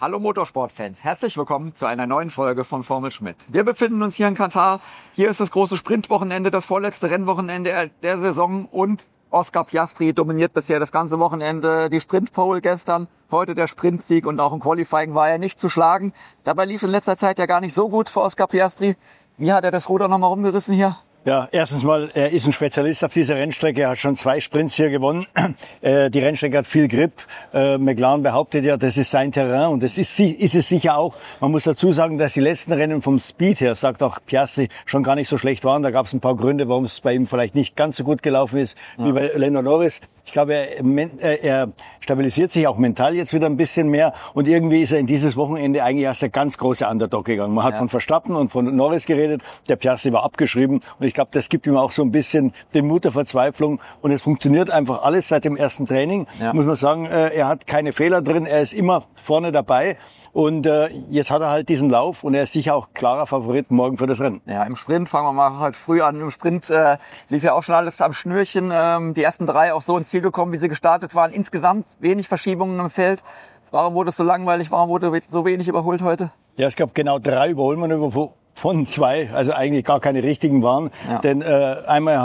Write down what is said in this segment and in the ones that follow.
Hallo Motorsportfans, herzlich willkommen zu einer neuen Folge von Formel Schmidt. Wir befinden uns hier in Katar. Hier ist das große Sprintwochenende, das vorletzte Rennwochenende der Saison und Oscar Piastri dominiert bisher das ganze Wochenende. Die Sprintpole gestern, heute der Sprintsieg und auch im Qualifying war er nicht zu schlagen. Dabei lief in letzter Zeit ja gar nicht so gut für Oscar Piastri. Wie hat er das Ruder nochmal rumgerissen hier? Ja, erstens mal, er ist ein Spezialist auf dieser Rennstrecke. Er hat schon 2 Sprints hier gewonnen. Die Rennstrecke hat viel Grip. McLaren behauptet ja, das ist sein Terrain und das ist es sicher auch. Man muss dazu sagen, dass die letzten Rennen vom Speed her, sagt auch Piastri, schon gar nicht so schlecht waren. Da gab es ein paar Gründe, warum es bei ihm vielleicht nicht ganz so gut gelaufen ist wie bei Lando Norris. Ich glaube, er stabilisiert sich auch mental jetzt wieder ein bisschen mehr und irgendwie ist er in dieses Wochenende eigentlich als der ganz große Underdog gegangen. Man hat von Verstappen und von Norris geredet, der Piastri war abgeschrieben und ich glaube, das gibt ihm auch so ein bisschen den Mut der Verzweiflung und es funktioniert einfach alles seit dem ersten Training. Muss man sagen, er hat keine Fehler drin, er ist immer vorne dabei. Und jetzt hat er halt diesen Lauf und er ist sicher auch klarer Favorit morgen für das Rennen. Ja, im Sprint fangen wir mal halt früh an. Im Sprint lief ja auch schon alles am Schnürchen. Die ersten 3 auch so ins Ziel gekommen, wie sie gestartet waren. Insgesamt wenig Verschiebungen im Feld. Warum wurde es so langweilig? Warum wurde so wenig überholt heute? Ja, es gab genau 3 Überholmanöver von 2, also eigentlich gar keine richtigen waren. Ja. Denn einmal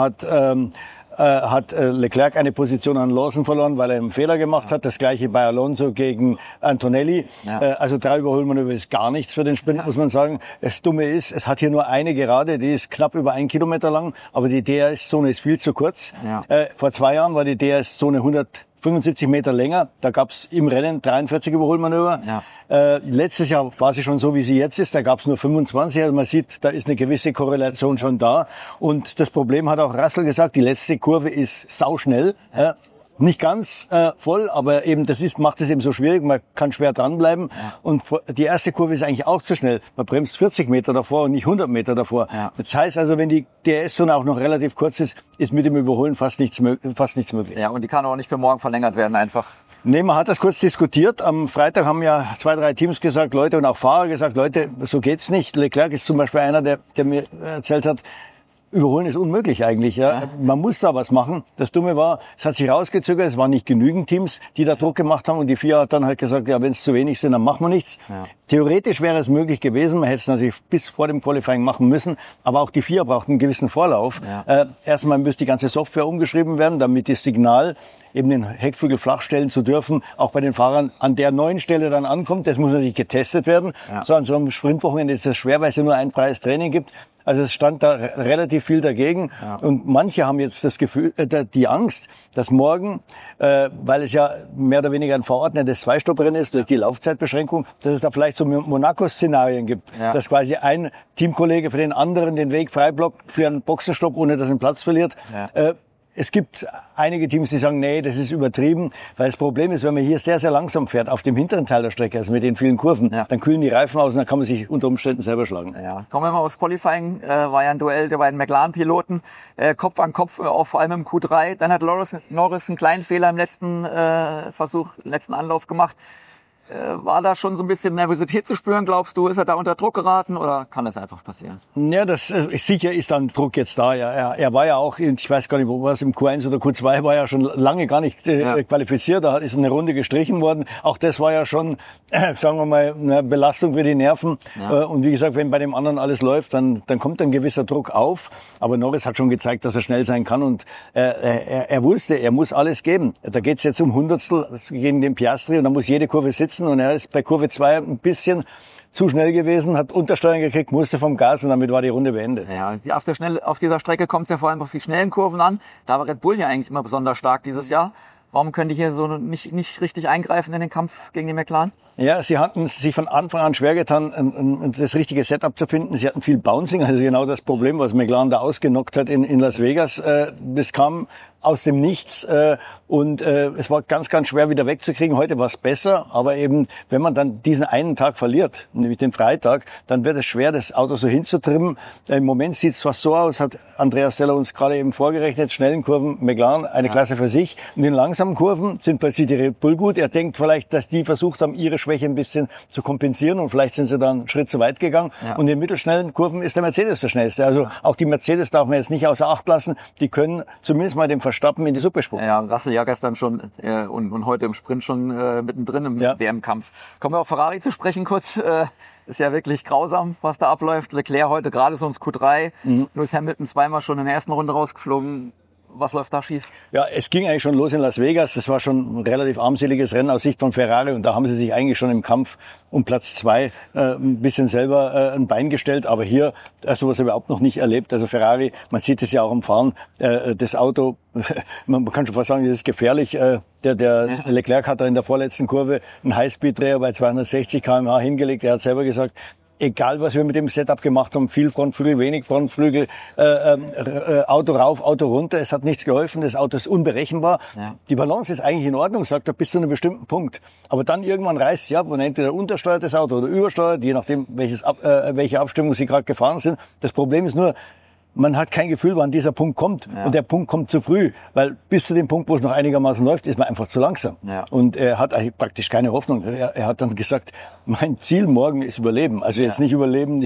hat Leclerc eine Position an Lawson verloren, weil er einen Fehler gemacht hat. Das gleiche bei Alonso gegen Antonelli. Ja. Also 3 Überholmanöver ist gar nichts für den Sprint, muss man sagen. Das Dumme ist, es hat hier nur eine Gerade, die ist knapp über 1 Kilometer lang, aber die DRS-Zone ist viel zu kurz. Ja. Vor 2 Jahren war die DRS-Zone 175 Meter länger. Da gab's im Rennen 43 Überholmanöver. Ja. Letztes Jahr war sie schon so, wie sie jetzt ist. Da gab's nur 25. Also man sieht, da ist eine gewisse Korrelation schon da. Und das Problem hat auch Russell gesagt, die letzte Kurve ist sauschnell. Nicht ganz voll, aber eben macht es eben so schwierig, man kann schwer dranbleiben. Ja. Und die erste Kurve ist eigentlich auch zu schnell. Man bremst 40 Meter davor und nicht 100 Meter davor. Ja. Das heißt also, wenn die DRS-Zone auch noch relativ kurz ist, ist mit dem Überholen fast nichts möglich. Ja, und die kann auch nicht für morgen verlängert werden einfach. Nee, man hat das kurz diskutiert. Am Freitag haben ja 2, 3 Teams gesagt, Leute, und auch Fahrer gesagt, Leute, so geht's nicht. Leclerc ist zum Beispiel einer, der mir erzählt hat, Überholen ist unmöglich eigentlich. Ja. Man muss da was machen. Das Dumme war, es hat sich rausgezögert, es waren nicht genügend Teams, die da Druck gemacht haben und die FIA hat dann halt gesagt, ja, wenn es zu wenig sind, dann machen wir nichts. Ja. Theoretisch wäre es möglich gewesen, man hätte es natürlich bis vor dem Qualifying machen müssen, aber auch die FIA braucht einen gewissen Vorlauf. Ja. Erstmal müsste die ganze Software umgeschrieben werden, damit das Signal, eben den Heckflügel flach stellen zu dürfen, auch bei den Fahrern an der neuen Stelle dann ankommt. Das muss natürlich getestet werden. Ja. So an so einem Sprintwochenende ist das schwer, weil es ja nur ein freies Training gibt. Also es stand da relativ viel dagegen. Ja. Und manche haben jetzt das Gefühl, die Angst, dass morgen, weil es ja mehr oder weniger ein verordnetes 2-Stopp-Rennen ist durch die Laufzeitbeschränkung, dass es da vielleicht so Monaco-Szenarien gibt, dass quasi ein Teamkollege für den anderen den Weg frei blockt für einen Boxenstopp, ohne dass er einen Platz verliert. Ja. Es gibt einige Teams, die sagen, nee, das ist übertrieben, weil das Problem ist, wenn man hier sehr, sehr langsam fährt, auf dem hinteren Teil der Strecke, also mit den vielen Kurven, dann kühlen die Reifen aus und dann kann man sich unter Umständen selber schlagen. Ja. Kommen wir mal aufs Qualifying, war ja ein Duell der beiden McLaren-Piloten, Kopf an Kopf, auch vor allem im Q3. Dann hat Norris einen kleinen Fehler im letzten letzten Anlauf gemacht. War da schon so ein bisschen Nervosität zu spüren, glaubst du? Ist er da unter Druck geraten oder kann das einfach passieren? Ja, sicher ist dann Druck jetzt da. Ja. Er war ja auch, ich weiß gar nicht, wo war es, im Q1 oder Q2, war ja schon lange gar nicht qualifiziert. Da ist eine Runde gestrichen worden. Auch das war ja schon, sagen wir mal, eine Belastung für die Nerven. Ja. Und wie gesagt, wenn bei dem anderen alles läuft, dann kommt ein gewisser Druck auf. Aber Norris hat schon gezeigt, dass er schnell sein kann und er wusste, er muss alles geben. Da geht's jetzt um Hundertstel gegen den Piastri und da muss jede Kurve sitzen. Und er ist bei Kurve 2 ein bisschen zu schnell gewesen, hat Untersteuern gekriegt, musste vom Gas und damit war die Runde beendet. Ja, auf dieser Strecke kommt es ja vor allem auf die schnellen Kurven an. Da war Red Bull ja eigentlich immer besonders stark dieses Jahr. Warum können die hier so nicht richtig eingreifen in den Kampf gegen die McLaren? Ja, sie hatten sich von Anfang an schwer getan, das richtige Setup zu finden. Sie hatten viel Bouncing, also genau das Problem, was McLaren da ausgenockt hat in Las Vegas. Das kam aus dem Nichts und es war ganz, ganz schwer wieder wegzukriegen. Heute war es besser, aber eben, wenn man dann diesen einen Tag verliert, nämlich den Freitag, dann wird es schwer, das Auto so hinzutrimmen. Im Moment sieht es fast so aus, hat Andreas Steller uns gerade eben vorgerechnet, schnellen Kurven McLaren, eine Klasse für sich. In den langsamen Kurven sind plötzlich die Red Bull gut. Er denkt vielleicht, dass die versucht haben, ihre Schwäche ein bisschen zu kompensieren und vielleicht sind sie dann einen Schritt zu weit gegangen. Ja. Und in den mittelschnellen Kurven ist der Mercedes der schnellste. Also auch die Mercedes darf man jetzt nicht außer Acht lassen. Die können zumindest mal dem Verstappen in die Suppe spucken. Ja, Russell ja gestern schon und heute im Sprint schon mittendrin im WM-Kampf. Kommen wir auf Ferrari zu sprechen kurz. Ist ja wirklich grausam, was da abläuft. Leclerc heute gerade so ins Q3. Lewis Hamilton zweimal schon in der ersten Runde rausgeflogen. Was läuft da schief? Ja, es ging eigentlich schon los in Las Vegas. Das war schon ein relativ armseliges Rennen aus Sicht von Ferrari. Und da haben sie sich eigentlich schon im Kampf um Platz 2 ein bisschen selber ein Bein gestellt. Aber hier, sowas habe ich überhaupt noch nicht erlebt. Also Ferrari, man sieht es ja auch am Fahren, das Auto, man kann schon fast sagen, das ist gefährlich. Der Leclerc hat da in der vorletzten Kurve einen Highspeed-Dreher bei 260 km/h hingelegt. Er hat selber gesagt, egal was wir mit dem Setup gemacht haben, viel Frontflügel, wenig Frontflügel, Auto rauf, Auto runter, es hat nichts geholfen, das Auto ist unberechenbar. Ja. Die Balance ist eigentlich in Ordnung, sagt er, bis zu einem bestimmten Punkt. Aber dann irgendwann reißt sie ab und entweder untersteuert das Auto oder übersteuert, je nachdem, welche Abstimmung sie gerade gefahren sind. Das Problem ist nur, man hat kein Gefühl, wann dieser Punkt kommt. Ja. Und der Punkt kommt zu früh, weil bis zu dem Punkt, wo es noch einigermaßen läuft, ist man einfach zu langsam. Ja. Und er hat eigentlich praktisch keine Hoffnung. Er hat dann gesagt, mein Ziel morgen ist Überleben. Also jetzt nicht Überleben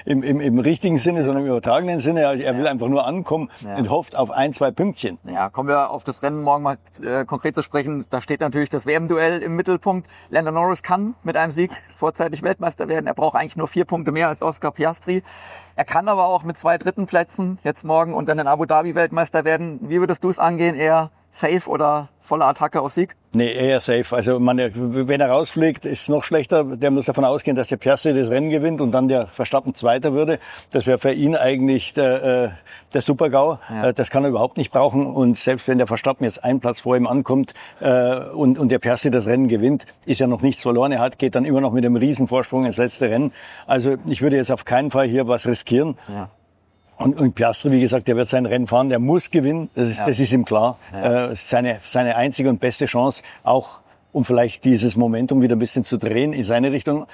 im richtigen Sinne, sondern im übertragenen Sinne. Also er will einfach nur ankommen und hofft auf 1, 2 Pünktchen. Ja, kommen wir auf das Rennen morgen mal konkret zu sprechen. Da steht natürlich das WM-Duell im Mittelpunkt. Lando Norris kann mit einem Sieg vorzeitig Weltmeister werden. Er braucht eigentlich nur 4 Punkte mehr als Oscar Piastri. Er kann aber auch mit 2 dritten Plätzen jetzt morgen und dann in Abu Dhabi Weltmeister werden. Wie würdest du es angehen? Eher safe oder volle Attacke auf Sieg? Nee, eher safe. Also wenn er rausfliegt, ist es noch schlechter. Der muss davon ausgehen, dass der Piastri das Rennen gewinnt und dann der Verstappen Zweiter würde. Das wäre für ihn eigentlich der Super-GAU. Ja. Das kann er überhaupt nicht brauchen. Und selbst wenn der Verstappen jetzt einen Platz vor ihm ankommt und der Piastri das Rennen gewinnt, ist ja noch nichts verloren. Er geht dann immer noch mit einem Riesenvorsprung ins letzte Rennen. Also ich würde jetzt auf keinen Fall hier was riskieren. Ja. Und Piastri, wie gesagt, der wird sein Rennen fahren, der muss gewinnen, das ist ihm klar. Ja. Seine einzige und beste Chance, auch um vielleicht dieses Momentum wieder ein bisschen zu drehen in seine Richtung,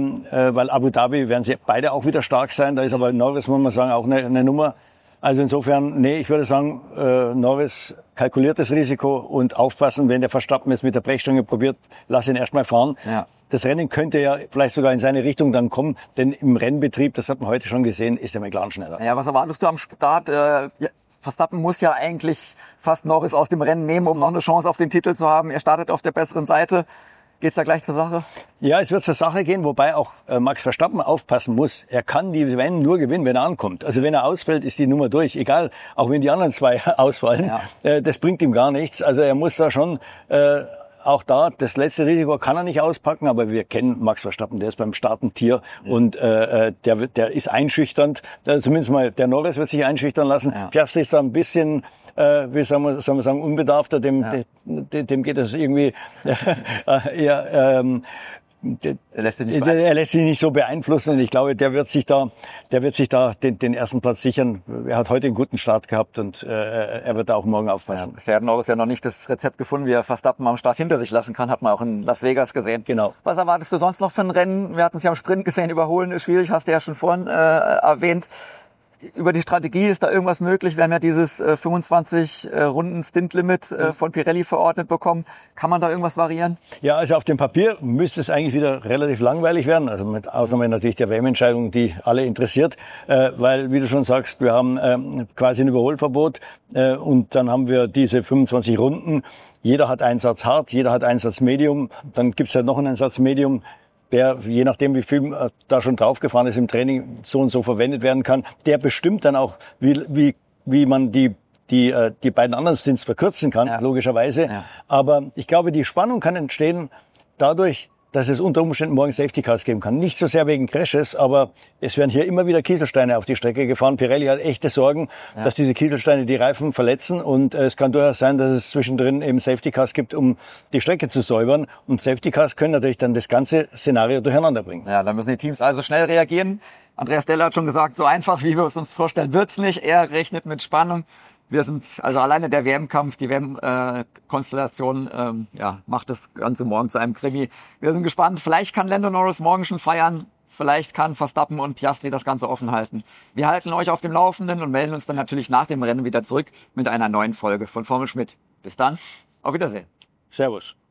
weil Abu Dhabi werden sie beide auch wieder stark sein, da ist aber Norris, muss man sagen, auch eine Nummer. Also insofern, nee, ich würde sagen, Norris kalkuliert das Risiko und aufpassen, wenn der Verstappen es mit der Brechstange probiert, lass ihn erstmal fahren. Ja. Das Rennen könnte ja vielleicht sogar in seine Richtung dann kommen, denn im Rennbetrieb, das hat man heute schon gesehen, ist er McLaren schneller. Ja, was erwartest du am Start? Verstappen muss ja eigentlich fast Norris aus dem Rennen nehmen, um noch eine Chance auf den Titel zu haben. Er startet auf der besseren Seite. Geht's da gleich zur Sache? Ja, es wird zur Sache gehen, wobei auch Max Verstappen aufpassen muss. Er kann die Rennen nur gewinnen, wenn er ankommt. Also wenn er ausfällt, ist die Nummer durch. Egal, auch wenn die anderen 2 ausfallen, das bringt ihm gar nichts. Also er muss da schon... Auch da, das letzte Risiko kann er nicht auspacken, aber wir kennen Max Verstappen, der ist beim Starten Tier und der ist einschüchternd. Zumindest mal der Norris wird sich einschüchtern lassen. Ja. Piastri ist da ein bisschen, wie soll man sagen, unbedarfter. Dem geht das irgendwie Er lässt sich nicht so beeinflussen und ich glaube, der wird sich da den ersten Platz sichern. Er hat heute einen guten Start gehabt und er wird da auch morgen aufpassen. Bisher hat Norris ja noch nicht das Rezept gefunden, wie er Verstappen am Start hinter sich lassen kann. Hat man auch in Las Vegas gesehen. Genau. Was erwartest du sonst noch für ein Rennen? Wir hatten es ja am Sprint gesehen, überholen ist schwierig, hast du ja schon vorhin erwähnt. Über die Strategie ist da irgendwas möglich? Wir haben ja dieses 25 Runden Stint-Limit von Pirelli verordnet bekommen. Kann man da irgendwas variieren? Ja, also auf dem Papier müsste es eigentlich wieder relativ langweilig werden. Also mit Ausnahme natürlich der WM-Entscheidung, die alle interessiert. Weil, wie du schon sagst, wir haben quasi ein Überholverbot und dann haben wir diese 25 Runden. Jeder hat einen Satz hart, jeder hat einen Satz Medium. Dann gibt's halt noch einen Satz Medium, der, je nachdem wie viel da schon draufgefahren ist im Training, so und so verwendet werden kann. Der bestimmt dann auch, wie man die beiden anderen Stints verkürzen kann, logischerweise. Ja. Aber ich glaube, die Spannung kann entstehen dadurch, dass es unter Umständen morgen Safety Cars geben kann. Nicht so sehr wegen Crashes, aber es werden hier immer wieder Kieselsteine auf die Strecke gefahren. Pirelli hat echte Sorgen, dass diese Kieselsteine die Reifen verletzen und es kann durchaus sein, dass es zwischendrin eben Safety Cars gibt, um die Strecke zu säubern. Und Safety Cars können natürlich dann das ganze Szenario durcheinander bringen. Ja, da müssen die Teams also schnell reagieren. Andreas Deller hat schon gesagt, so einfach, wie wir es uns vorstellen, wird's nicht. Er rechnet mit Spannung. Wir sind, also alleine der WM-Kampf, die WM-Konstellation, macht das Ganze morgen zu einem Krimi. Wir sind gespannt. Vielleicht kann Lando Norris morgen schon feiern. Vielleicht kann Verstappen und Piastri das Ganze offen halten. Wir halten euch auf dem Laufenden und melden uns dann natürlich nach dem Rennen wieder zurück mit einer neuen Folge von Formel Schmidt. Bis dann. Auf Wiedersehen. Servus.